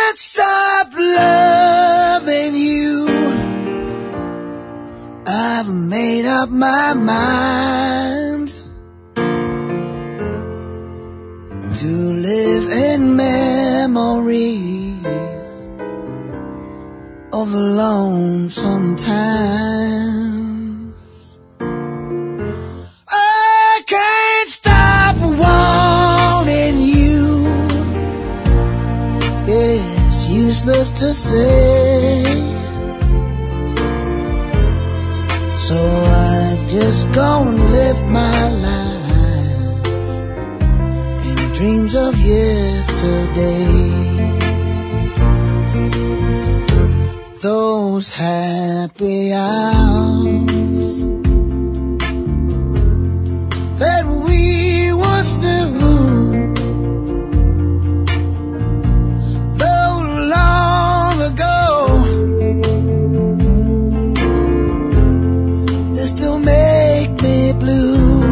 can't stop loving you. I've made up my mind to live in memories of lonesome times. I can't stop wanting you. It's useless to say, so I just go and live my life in dreams of yesterday. Those happy hours that we once knew, though long ago, they still make me blue.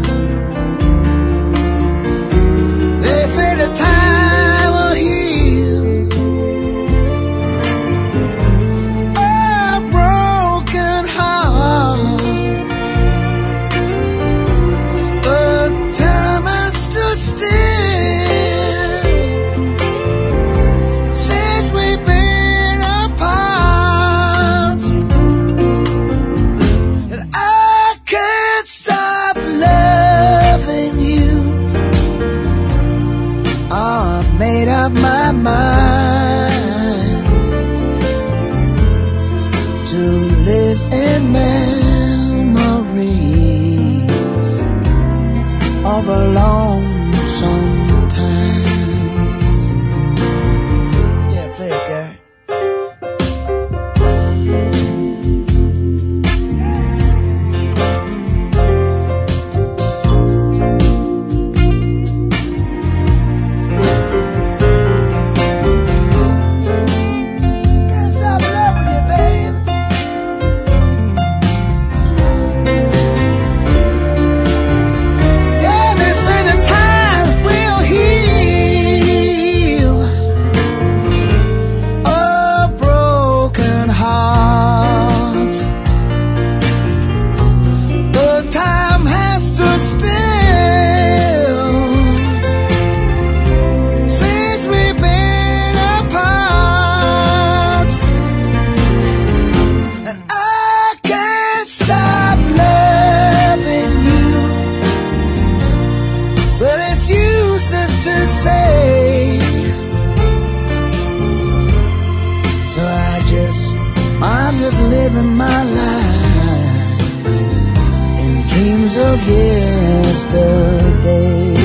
They say the time will heal a broken heart, but time has stood still since we've been apart, and I can't stop loving you. I've made up my mind to live in memories of a lonesome times. Yeah, play it, Gary. Can't stop loving you, babe. Yeah, they say the time will heal a broken heart, but time has stood still since we've been apart, and I can't stop loving you, but it's useless to say, so I'm just living my life in dreams of yesterday.